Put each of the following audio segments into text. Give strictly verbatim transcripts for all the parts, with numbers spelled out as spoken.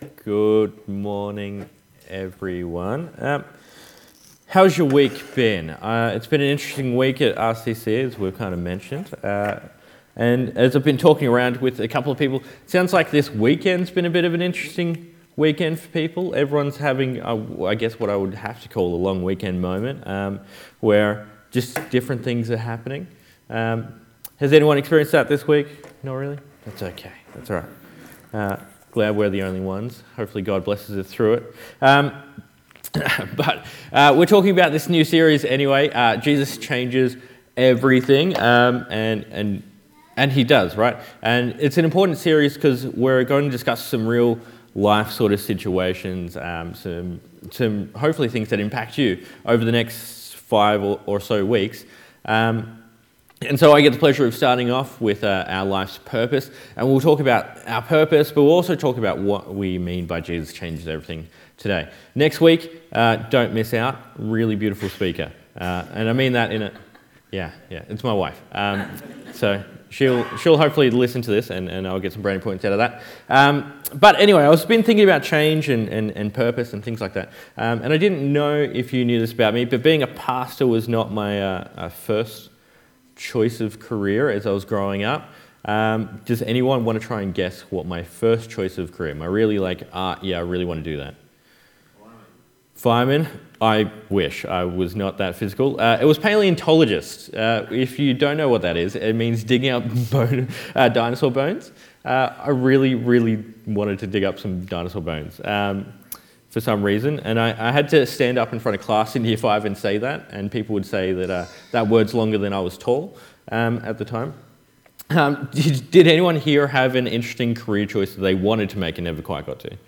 Good morning, everyone. Um, how's your week been? Uh, it's been an interesting week at R C C, as we've kind of mentioned. Uh, and as I've been talking around with a couple of people, it sounds like this weekend's been a bit of an interesting weekend for people. Everyone's having, a, I guess, what I would have to call a long weekend moment, um, where just different things are happening. Um, has anyone experienced that this week? Not really? That's okay. That's all right. Uh, glad we're the only ones. Hopefully God blesses us through it. Um, but uh, we're talking about this new series anyway. Uh, Jesus changes everything, um, and and and he does, right? And it's an important series because we're going to discuss some real life sort of situations, um, some some hopefully things that impact you over the next five or, or so weeks. Um, And so I get the pleasure of starting off with uh, our life's purpose, and we'll talk about our purpose, but we'll also talk about what we mean by Jesus changes everything today. Next week, uh, don't miss out, really beautiful speaker. Uh, and I mean that in a, yeah, yeah, it's my wife. Um, so she'll she'll hopefully listen to this, and, and I'll get some brownie points out of that. Um, but anyway, I've been thinking about change and, and, and purpose and things like that. Um, and I didn't know if you knew this about me, but being a pastor was not my uh, uh, first choice of career as I was growing up. Um, does anyone want to try and guess what my first choice of career? Am I really like, ah, yeah, I really want to do that? Fireman. Fireman? I wish I was not that physical. Uh, it was paleontologist. Uh, if you don't know what that is, it means digging up bone, uh, dinosaur bones. Uh, I really, really wanted to dig up some dinosaur bones. Um, for some reason, and I, I had to stand up in front of class in year five and say that, and people would say that uh, that word's longer than I was tall um, at the time. Um, did, did anyone here have an interesting career choice that they wanted to make and never quite got to?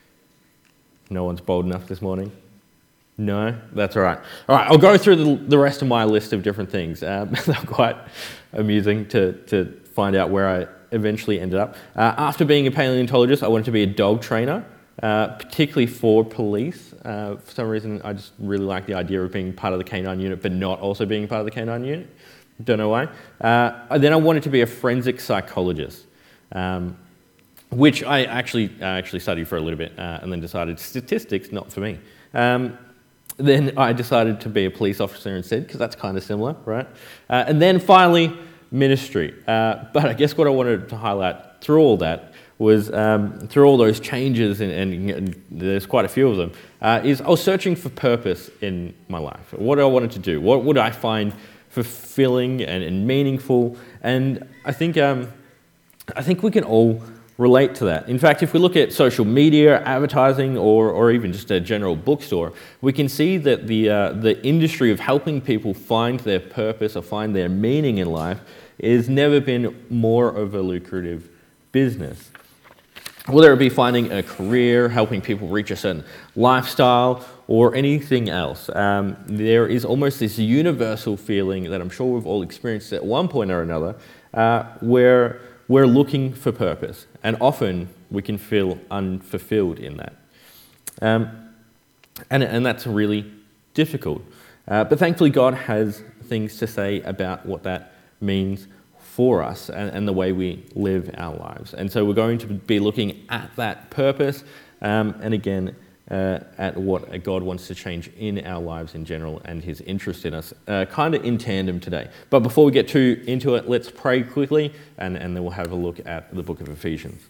No one's bold enough this morning? No? That's all right. All right, I'll go through the, the rest of my list of different things. Um, they're quite amusing to, to find out where I eventually ended up. Uh, after being a paleontologist, I wanted to be a dog trainer. Uh, particularly for police. Uh, for some reason, I just really like the idea of being part of the canine unit, but not also being part of the canine unit. Don't know why. Uh, then I wanted to be a forensic psychologist, um, which I actually I actually studied for a little bit, uh, and then decided statistics not for me. Um, then I decided to be a police officer instead, because that's kind of similar, right? Uh, and then finally, ministry. Uh, but I guess what I wanted to highlight through all that was um, through all those changes, and, and, and there's quite a few of them, uh, is I was searching for purpose in my life. What I wanted to do, what would I find fulfilling and, and meaningful? And I think um, I think we can all relate to that. In fact, if we look at social media, advertising, or or even just a general bookstore, we can see that the uh, the industry of helping people find their purpose or find their meaning in life has never been more of a lucrative business. Whether it be finding a career, helping people reach a certain lifestyle, or anything else, um, there is almost this universal feeling that I'm sure we've all experienced at one point or another, uh, where we're looking for purpose, and often we can feel unfulfilled in that. Um, and, and that's really difficult. Uh, but thankfully God has things to say about what that means for us and, and the way we live our lives. And so we're going to be looking at that purpose um, and again uh, at what God wants to change in our lives in general and his interest in us, uh, kind of in tandem today. But before we get too into it, let's pray quickly, and, and then we'll have a look at the book of Ephesians.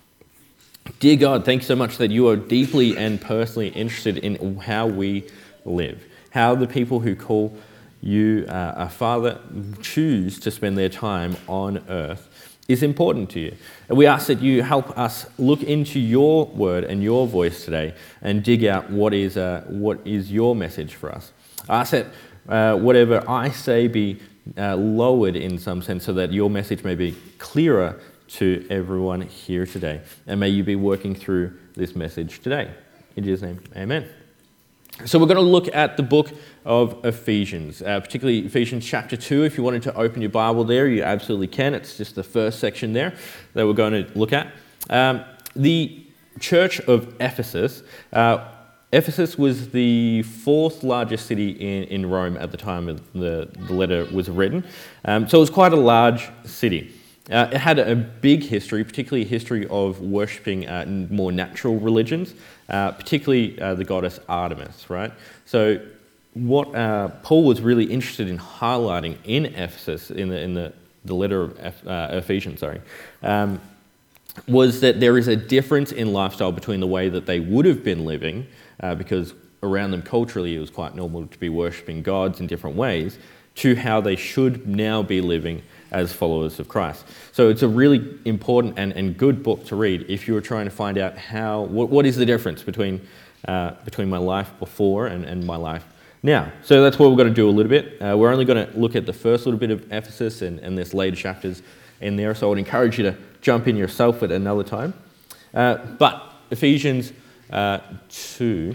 Dear God, thanks so much that you are deeply and personally interested in how we live, how the people who call you, uh, a father, choose to spend their time on earth is important to you. And we ask that you help us look into your word and your voice today and dig out what is uh, what is your message for us. I ask that uh, whatever I say be uh, lowered in some sense so that your message may be clearer to everyone here today. And may you be working through this message today. In Jesus' name, amen. So we're going to look at the book of Ephesians, uh, particularly Ephesians chapter two. If you wanted to open your Bible there, you absolutely can. It's just the first section there that we're going to look at. Um, the church of Ephesus, uh, Ephesus was the fourth largest city in, in Rome at the time the, the letter was written. Um, so it was quite a large city. Uh, it had a big history, particularly a history of worshipping uh, more natural religions, uh, particularly uh, the goddess Artemis, right? So what uh, Paul was really interested in highlighting in Ephesus, in the, in the, the letter of Eph- uh, Ephesians, sorry, um, was that there is a difference in lifestyle between the way that they would have been living, uh, because around them culturally it was quite normal to be worshipping gods in different ways, to how they should now be living as followers of Christ. So it's a really important and, and good book to read if you were trying to find out how what, what is the difference between uh, between my life before and, and my life now. So that's what we're going to do a little bit. Uh, we're only going to look at the first little bit of Ephesus and, and there's later chapters in there, so I would encourage you to jump in yourself at another time. Uh, but Ephesians uh, two,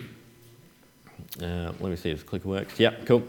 uh, let me see if the clicker works. Yep, cool.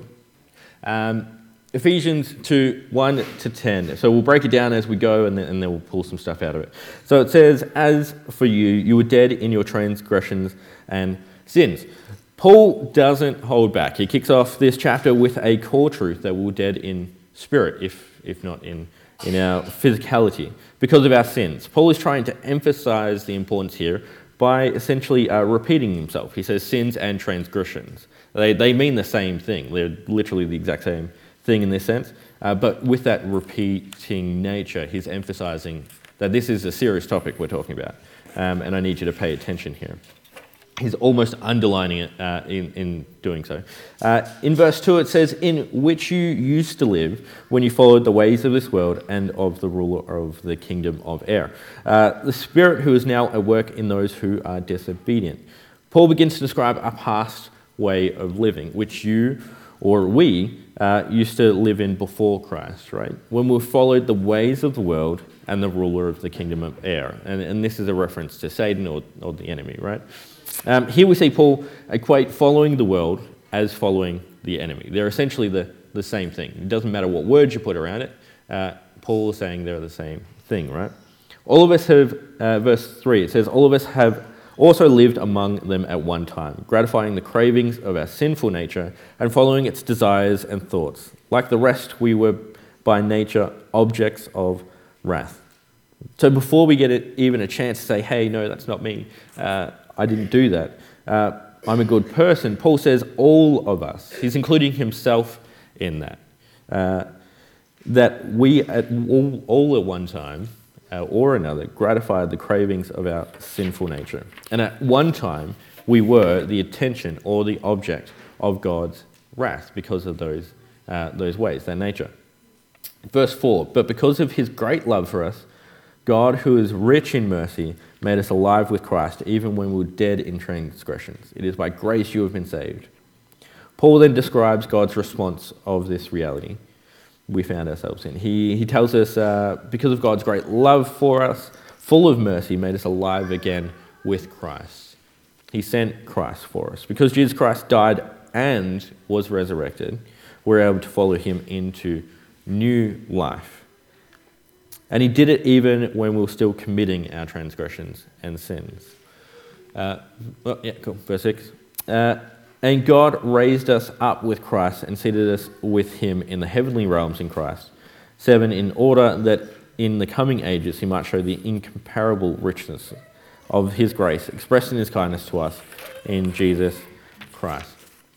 Um, Ephesians two, one to ten. So we'll break it down as we go and then, and then we'll pull some stuff out of it. So it says, as for you, you were dead in your transgressions and sins. Paul doesn't hold back. He kicks off this chapter with a core truth that we're dead in spirit, if, if not in, in our physicality, because of our sins. Paul is trying to emphasize the importance here by essentially uh, repeating himself. He says sins and transgressions. They, they mean the same thing. They're literally the exact same thing in this sense, uh, but with that repeating nature, he's emphasizing that this is a serious topic we're talking about, um, and I need you to pay attention here. He's almost underlining it uh, in, in doing so. Uh, in verse two it says, in which you used to live when you followed the ways of this world and of the ruler of the kingdom of air, uh, the spirit who is now at work in those who are disobedient. Paul begins to describe a past way of living, which you or we uh, used to live in before Christ, right? When we followed the ways of the world and the ruler of the kingdom of air. And, and this is a reference to Satan or, or the enemy, right? Um, here we see Paul equate following the world as following the enemy. They're essentially the, the same thing. It doesn't matter what words you put around it. Uh, Paul is saying they're the same thing, right? All of us have, uh, verse three, it says, all of us have also lived among them at one time, gratifying the cravings of our sinful nature and following its desires and thoughts. Like the rest, we were by nature objects of wrath. So before we get it, even a chance to say, hey, no, that's not me, uh, I didn't do that, uh, I'm a good person, Paul says all of us, he's including himself in that, uh, that we at all, all at one time, Uh, or another, gratified the cravings of our sinful nature. And at one time, we were the attention or the object of God's wrath because of those, uh, those ways, their nature. Verse four, but because of his great love for us, God, who is rich in mercy, made us alive with Christ, even when we were dead in transgressions. It is by grace you have been saved. Paul then describes God's response of this reality we found ourselves in. He, he tells us, uh, because of God's great love for us, full of mercy, made us alive again with Christ. He sent Christ for us. Because Jesus Christ died and was resurrected, we're able to follow him into new life. And he did it even when we were still committing our transgressions and sins. Uh, well, yeah, cool. Verse six. Uh, And God raised us up with Christ and seated us with him in the heavenly realms in Christ. Seven, in order that in the coming ages he might show the incomparable richness of his grace, expressed in his kindness to us in Jesus Christ.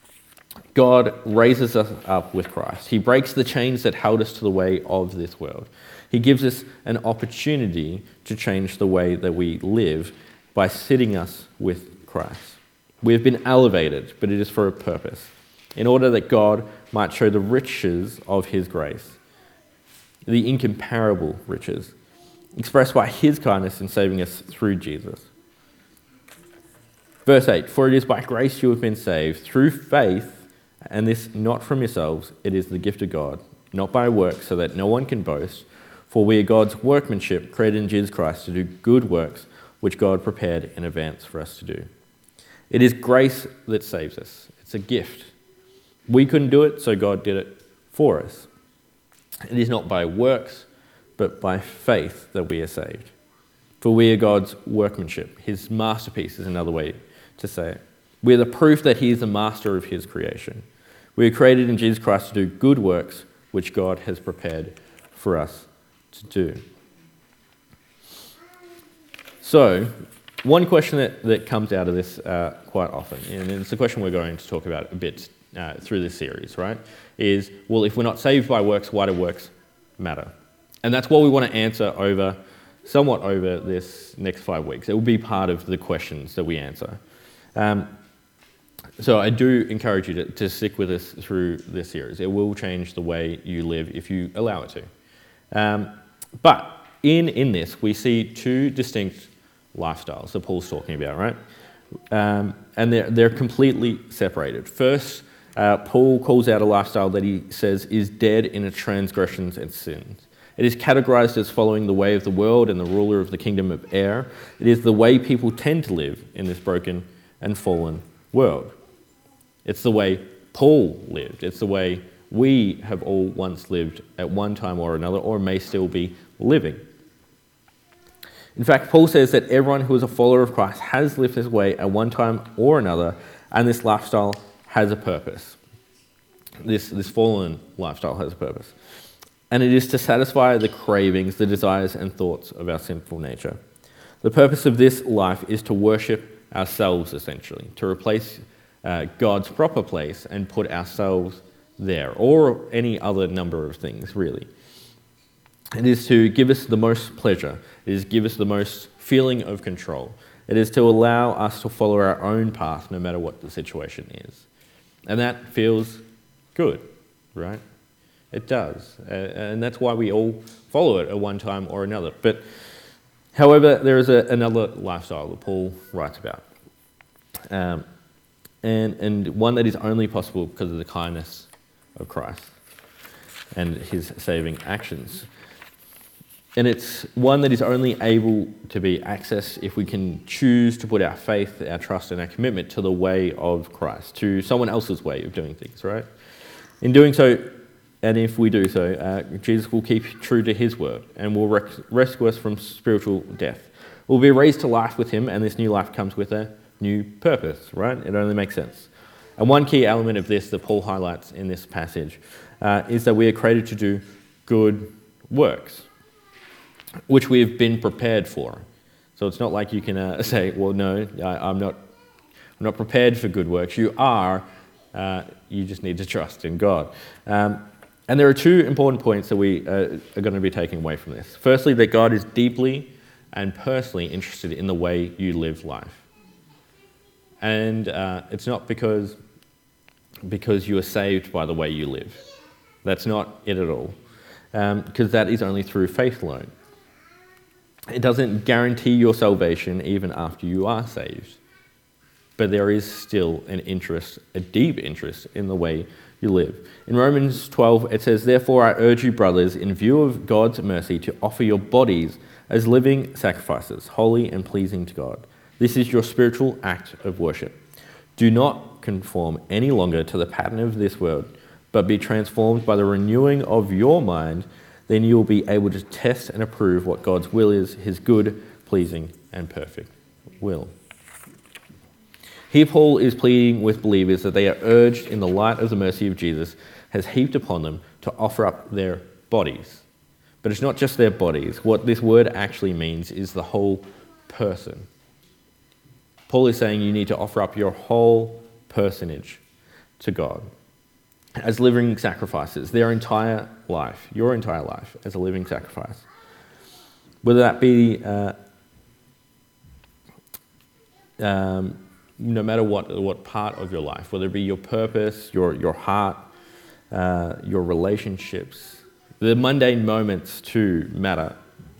God raises us up with Christ. He breaks the chains that held us to the way of this world. He gives us an opportunity to change the way that we live by sitting us with Christ. We have been elevated, but it is for a purpose, in order that God might show the riches of his grace, the incomparable riches, expressed by his kindness in saving us through Jesus. Verse eight, for it is by grace you have been saved, through faith, and this not from yourselves, it is the gift of God, not by works, so that no one can boast, for we are God's workmanship, created in Jesus Christ to do good works, which God prepared in advance for us to do. It is grace that saves us. It's a gift. We couldn't do it, so God did it for us. It is not by works, but by faith that we are saved. For we are God's workmanship. His masterpiece is another way to say it. We are the proof that he is the master of his creation. We are created in Jesus Christ to do good works, which God has prepared for us to do. So, one question that, that comes out of this uh, quite often, and it's a question we're going to talk about a bit uh, through this series, right, is, well, if we're not saved by works, why do works matter? And that's what we want to answer over, somewhat over this next five weeks. It will be part of the questions that we answer. Um, so I do encourage you to, to stick with us through this series. It will change the way you live if you allow it to. Um, but in, in this, we see two distinct lifestyles that Paul's talking about, right? Um, and they're, they're completely separated. First, uh, Paul calls out a lifestyle that he says is dead in its transgressions and sins. It is categorized as following the way of the world and the ruler of the kingdom of air. It is the way people tend to live in this broken and fallen world. It's the way Paul lived. It's the way we have all once lived at one time or another, or may still be living. In fact, Paul says that everyone who is a follower of Christ has lived this way at one time or another, and this lifestyle has a purpose. This, this fallen lifestyle has a purpose. And it is to satisfy the cravings, the desires and thoughts of our sinful nature. The purpose of this life is to worship ourselves, essentially, to replace uh, God's proper place and put ourselves there, or any other number of things, really. It is to give us the most pleasure. It is to give us the most feeling of control. It is to allow us to follow our own path no matter what the situation is. And that feels good, right? It does. Uh, and that's why we all follow it at one time or another. But however, there is a, another lifestyle that Paul writes about. Um, and, and one that is only possible because of the kindness of Christ and his saving actions. And it's one that is only able to be accessed if we can choose to put our faith, our trust, and our commitment to the way of Christ, to someone else's way of doing things, right? In doing so, and if we do so, uh, Jesus will keep true to his word and will rec- rescue us from spiritual death. We'll be raised to life with him, and this new life comes with a new purpose, right? It only makes sense. And one key element of this that Paul highlights in this passage uh, is that we are created to do good works, which we have been prepared for. So it's not like you can uh, say, well, no, I, I'm not I'm not prepared for good works. You are, uh, you just need to trust in God. Um, and there are two important points that we uh, are going to be taking away from this. Firstly, that God is deeply and personally interested in the way you live life. And uh, it's not because, because you are saved by the way you live. That's not it at all. Um, because that is only through faith alone. It doesn't guarantee your salvation even after you are saved. But there is still an interest, a deep interest in the way you live. In Romans twelve, it says, "Therefore I urge you, brothers, in view of God's mercy, to offer your bodies as living sacrifices, holy and pleasing to God. This is your spiritual act of worship. Do not conform any longer to the pattern of this world, but be transformed by the renewing of your mind. Then you will be able to test and approve what God's will is, his good, pleasing, and perfect will." Here Paul is pleading with believers that they are urged in the light of the mercy of Jesus has heaped upon them to offer up their bodies. But it's not just their bodies. What this word actually means is the whole person. Paul is saying you need to offer up your whole personage to God as living sacrifices, their entire life, your entire life as a living sacrifice. Whether that be, uh, um, no matter what what part of your life, whether it be your purpose, your, your heart, uh, your relationships, the mundane moments too matter.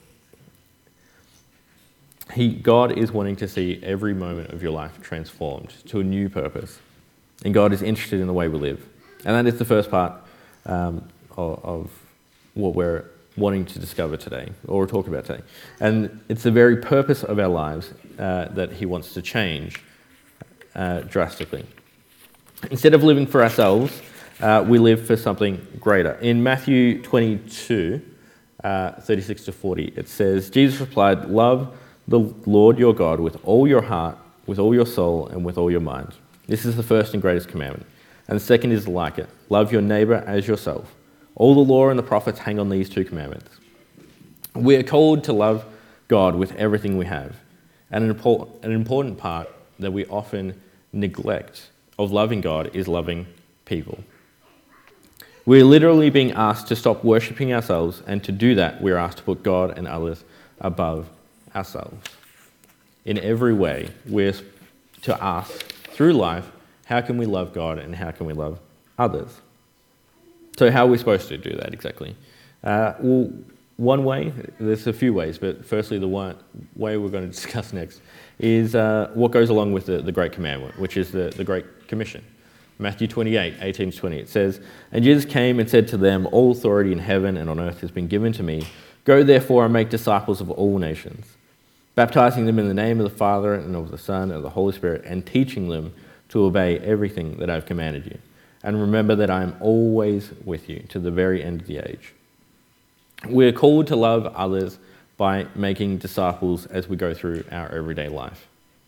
He, God is wanting to see every moment of your life transformed to a new purpose. And God is interested in the way we live. And that is the first part um, of, of what we're wanting to discover today, or talk about today. And it's the very purpose of our lives uh, that he wants to change uh, drastically. Instead of living for ourselves, uh, we live for something greater. In Matthew twenty-two, uh, thirty-six to forty, it says, Jesus replied, "Love the Lord your God with all your heart, with all your soul, and with all your mind. This is the first and greatest commandment. And the second is like it. Love your neighbor as yourself. All the law and the prophets hang on these two commandments." We are called to love God with everything we have. And an important, an important part that we often neglect of loving God is loving people. We're literally being asked to stop worshipping ourselves, and to do that, we're asked to put God and others above ourselves. In every way, we're to ask through life, how can we love God and how can we love others? So how are we supposed to do that exactly? Uh, well, one way, there's a few ways, but firstly the one way we're going to discuss next is uh, what goes along with the, the Great Commandment, which is the, the Great Commission. Matthew twenty-eight, eighteen to twenty, it says, "And Jesus came and said to them, all authority in heaven and on earth has been given to me. Go therefore and make disciples of all nations, baptizing them in the name of the Father and of the Son and of the Holy Spirit, and teaching them to obey everything that I've commanded you. And remember that I am always with you to the very end of the age." We're called to love others by making disciples as we go through our everyday life.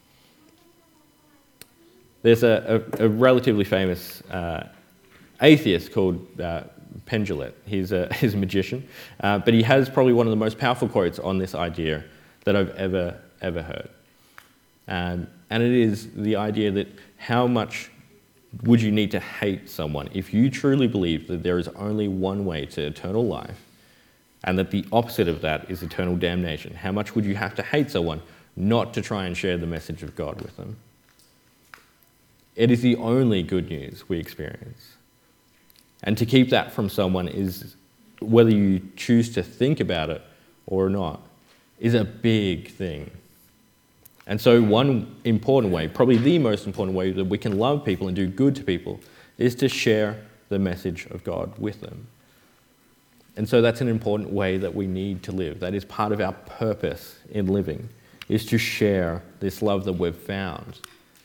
There's a, a, a relatively famous uh, atheist called uh, Penn Jillette. He's a, he's a magician, uh, but he has probably one of the most powerful quotes on this idea that I've ever, ever heard. Um, and it is the idea that how much would you need to hate someone if you truly believe that there is only one way to eternal life, and that the opposite of that is eternal damnation? How much would you have to hate someone not to try and share the message of God with them? It is the only good news we experience. And to keep that from someone is, whether you choose to think about it or not, is a big thing. And so one important way, probably the most important way that we can love people and do good to people, is to share the message of God with them. And so that's an important way that we need to live. That is part of our purpose in living, is to share this love that we've found.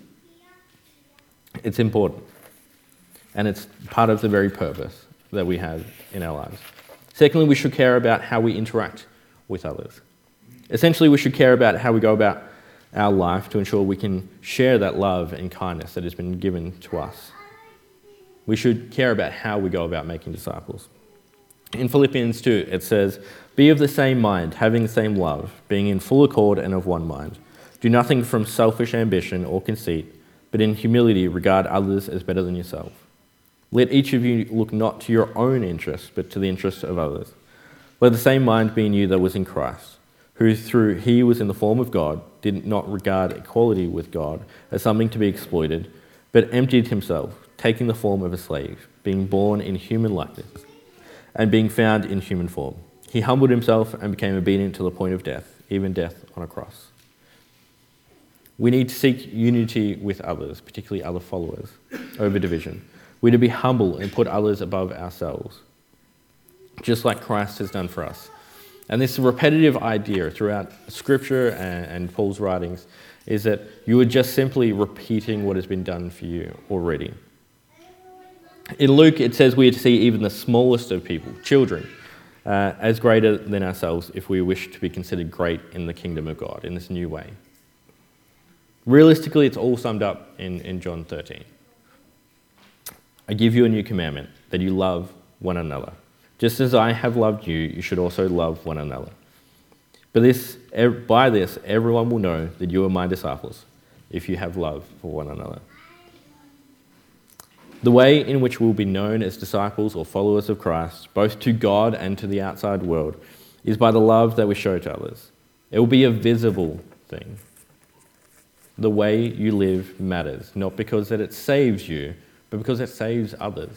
It's important. And it's part of the very purpose that we have in our lives. Secondly, we should care about how we interact with others. Essentially, we should care about how we go about our life to ensure we can share that love and kindness that has been given to us. We should care about how we go about making disciples. In Philippians two, it says, "Be of the same mind, having the same love, being in full accord and of one mind. Do nothing from selfish ambition or conceit, but in humility regard others as better than yourself. Let each of you look not to your own interests, but to the interests of others. Let the same mind be in you that was in Christ, who through he was in the form of God, did not regard equality with God as something to be exploited, but emptied himself, taking the form of a slave, being born in human likeness, and being found in human form. He humbled himself and became obedient to the point of death, even death on a cross." We need to seek unity with others, particularly other followers, over division. We're to be humble and put others above ourselves, just like Christ has done for us. And this repetitive idea throughout Scripture and, and Paul's writings is that you are just simply repeating what has been done for you already. In Luke, it says we are to see even the smallest of people, children, uh, as greater than ourselves if we wish to be considered great in the kingdom of God in this new way. Realistically, it's all summed up in, in John thirteen. "I give you a new commandment, that you love one another. Just as I have loved you, you should also love one another. But this, by this, everyone will know that you are my disciples, if you have love for one another." The way in which we'll be known as disciples or followers of Christ, both to God and to the outside world, is by the love that we show to others. It will be a visible thing. The way you live matters, not because that it saves you, but because it saves others.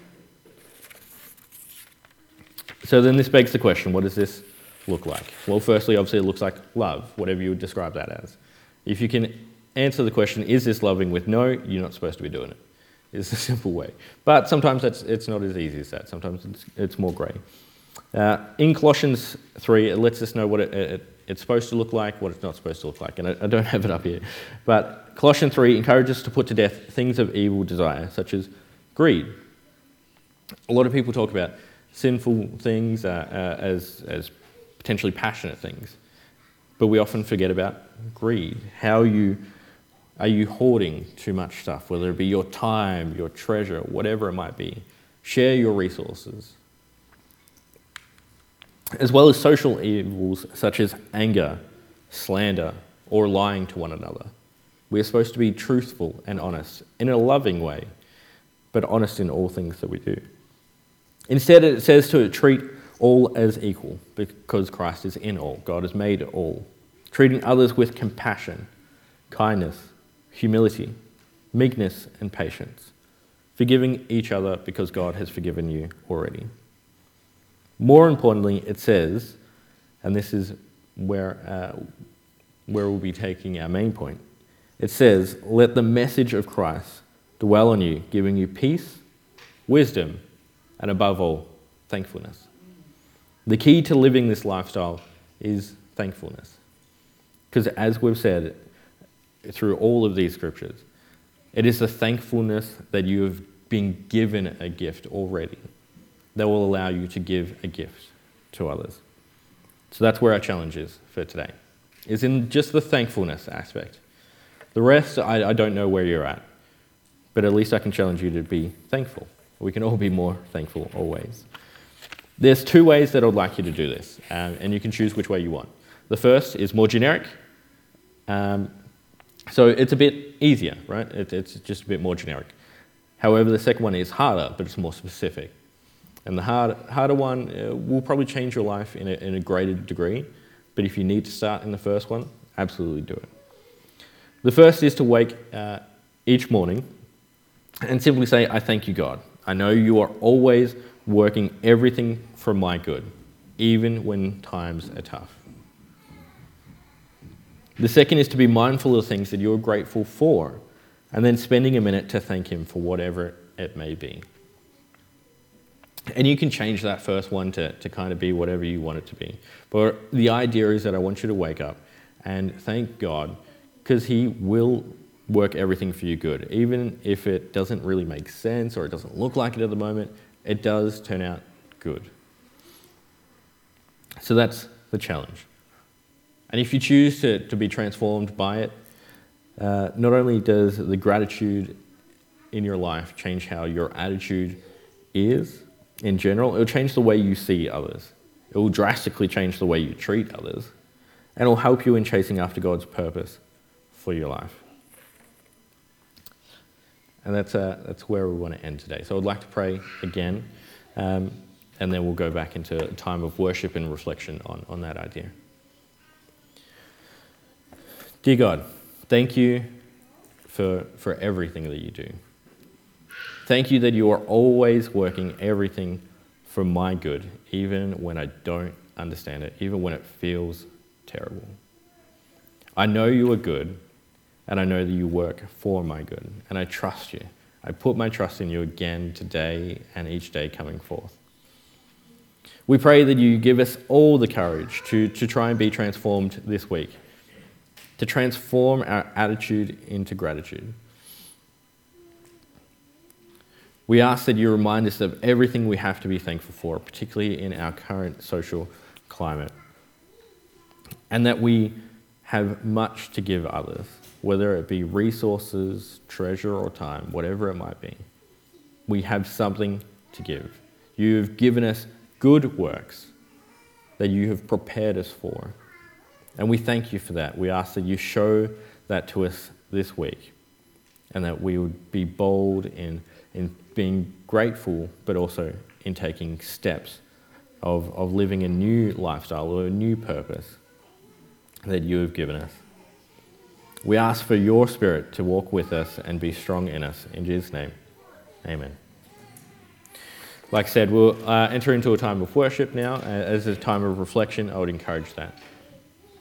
So then this begs the question, what does this look like? Well, firstly, obviously it looks like love, whatever you would describe that as. If you can answer the question, is this loving, with no, you're not supposed to be doing it. It's a simple way. But sometimes it's, it's not as easy as that. Sometimes it's, it's more grey. Uh, in Colossians three, it lets us know what it, it, it's supposed to look like, what it's not supposed to look like. And I, I don't have it up here. But Colossians three encourages us to put to death things of evil desire, such as greed. A lot of people talk about sinful things uh, uh, as, as potentially passionate things. But we often forget about greed. How you are you hoarding too much stuff, whether it be your time, your treasure, whatever it might be. Share your resources. As well as social evils such as anger, slander, or lying to one another. We are supposed to be truthful and honest in a loving way, but honest in all things that we do. Instead, it says to treat all as equal because Christ is in all. God has made all. Treating others with compassion, kindness, humility, meekness, and patience. Forgiving each other because God has forgiven you already. More importantly, it says, and this is where, uh, where we'll be taking our main point, it says, let the message of Christ dwell on you, giving you peace, wisdom, and above all, thankfulness. The key to living this lifestyle is thankfulness. Because as we've said through all of these scriptures, it is the thankfulness that you have been given a gift already that will allow you to give a gift to others. So that's where our challenge is for today, is in just the thankfulness aspect. The rest, I, I don't know where you're at, but at least I can challenge you to be thankful. We can all be more thankful always. There's two ways that I'd like you to do this, um, and you can choose which way you want. The first is more generic. Um, so it's a bit easier, right? It, it's just a bit more generic. However, the second one is harder, but it's more specific. And the hard, harder one uh, will probably change your life in a, in a greater degree, but if you need to start in the first one, absolutely do it. The first is to wake uh, each morning and simply say, I thank you, God. I know you are always working everything for my good, even when times are tough. The second is to be mindful of things that you're grateful for, and then spending a minute to thank him for whatever it may be. And you can change that first one to, to kind of be whatever you want it to be. But the idea is that I want you to wake up and thank God, because he will work everything for you good. Even if it doesn't really make sense or it doesn't look like it at the moment, it does turn out good. So that's the challenge. And if you choose to, to be transformed by it, uh, not only does the gratitude in your life change how your attitude is in general, it will change the way you see others. It will drastically change the way you treat others, and it will help you in chasing after God's purpose for your life. And that's, uh, that's where we want to end today. So I'd like to pray again, um, and then we'll go back into a time of worship and reflection on, on that idea. Dear God, thank you for, for everything that you do. Thank you that you are always working everything for my good, even when I don't understand it, even when it feels terrible. I know you are good, and I know that you work for my good, and I trust you. I put my trust in you again today and each day coming forth. We pray that you give us all the courage to, to try and be transformed this week, to transform our attitude into gratitude. We ask that you remind us of everything we have to be thankful for, particularly in our current social climate, and that we have much to give others, whether it be resources, treasure, or time, whatever it might be. We have something to give. You've given us good works that you have prepared us for, and we thank you for that. We ask that you show that to us this week, and that we would be bold in, in being grateful, but also in taking steps of, of living a new lifestyle or a new purpose that you have given us. We ask for your Spirit to walk with us and be strong in us. In Jesus' name, amen. Like I said, we'll uh, enter into a time of worship now. Uh, as a time of reflection, I would encourage that.